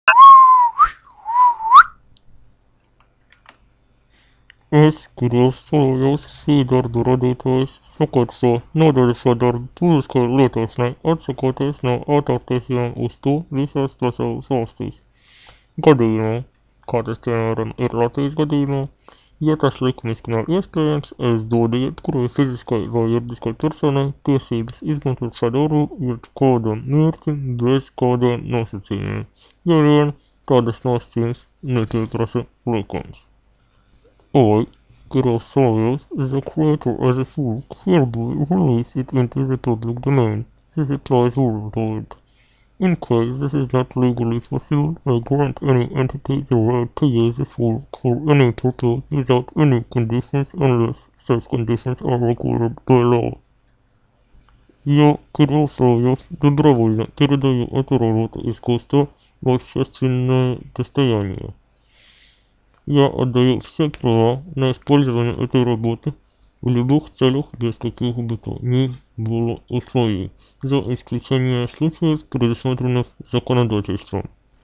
Es grozījos šī darba radītājs sakārto nodaļas darbu publiskai lietošanai, atsakoties no autortiesībām uz to visās pasaules valstīs. Gadījumā, kā tas piemēram ir Latvijas gadījumā, ja tas likumiski nav iespējams, es dodu jebkurai fiziskai vai juridiskai personai tiesības izmantot šo darbu jebkādam mērķim bez kādiem nosacījumiem, ja vien tādas nosacījumus nepieprasa likums. I, Grosarius, is a creator as a full, hereby release it into the public domain. This applies worldwide. In case this is not legally fulfilled, I grant any entity the right to use the full for any purpose without any conditions unless such conditions are required by law. Я, Кирилл Соловьев, добровольно передаю эту работу искусства в общественное достояние. Я отдаю все права на использование этой работы в любых целях без каких бы то ни было условий, за исключением случаев, предусмотренных законодательством.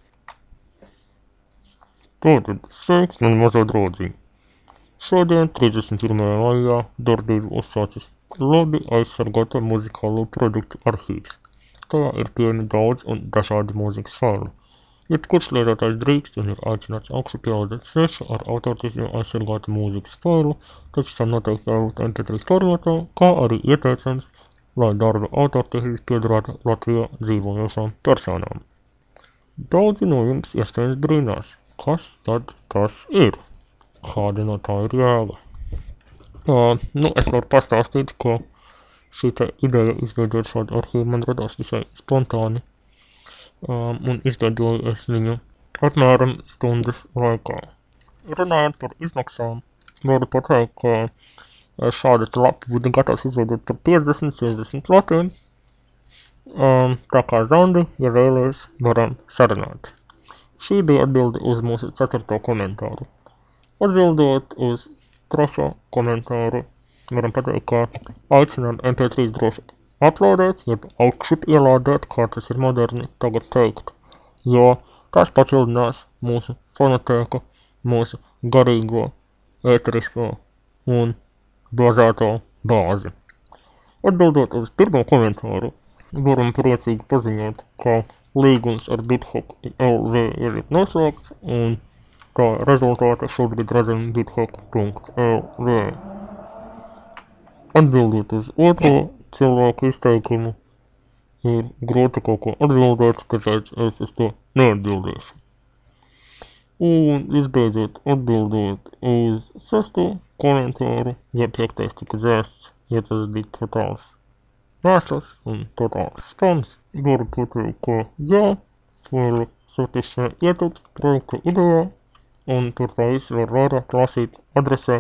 Tātad sveiks, mani mazie draudziņi! Šodien, 31. maijā, darbību uzsācis labi aizsargāta muzikālo produktu arhīvs. Tajā ir pieejami daudz un dažādi mūzikas faili. Jebkurš lietotājs drīkst un ir aicināts augšu pielādēt svešu ar autortiesībām aizsargātu mūzikas failu, taču tam noteikti jābūt MP3 formātā, kā arī ieteicams, lai darba autortiesības piederētu Latvijā dzīvojošām personām. Daudzi no jums iespējams brīnās, kas tad tas ir? Kāda no tā ir jēga? Es varu pastāstīt, ka šī ideja izveidot šādu arhīvu man radās visai spontāni. Un izveidoju es viņu apmēram stundas laikā. Runājot par izmaksām, varu pateikt, ka šādu lapu būtu gatavs izveidot par 50-60 latiem. Tā kā Zandi, ja vēlies, varam sarunāt. Šī bija atbilde uz mūsu 4. komentāru. Atbildot uz 3. komentāru, varam pateikt, ka aicināt MP3 droši uploadēt, jeb augšup ielādēt, kā tas ir moderni tagad teikt, jo tas papildinās mūsu fonotēku, mūsu garīgo, ēterisko un bāzēto bāzi. Atbildot uz 1. komentāru, varam priecīgi paziņot, ka līgums ar BitHop LV ir noslēgts, un kā rezultāta šobrīd redzam bithop.lv. Atbildot uz 2. cilvēku izteikumu, ir grūti kaut ko atbildēt, tāpēc es uz to neatbildēšu. Un visbeidzot, atbildot uz 6. komentāru, ja 5. tika dzēsts, ja tas bija totāls mēsls un totāls spams, varu pateikt, ka jā, failu satikšanai ietilpst projekta idejā, un tur tā visu var vairāk lasīt adresē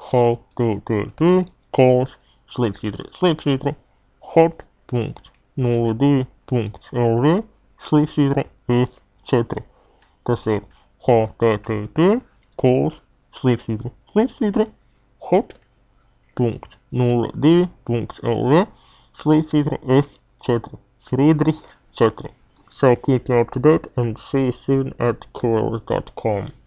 http://hop.02.lv/f4. Tas ir http://hop.02.lv/f4. Friedrich 4. So keep you up to date and see you soon at coils.com.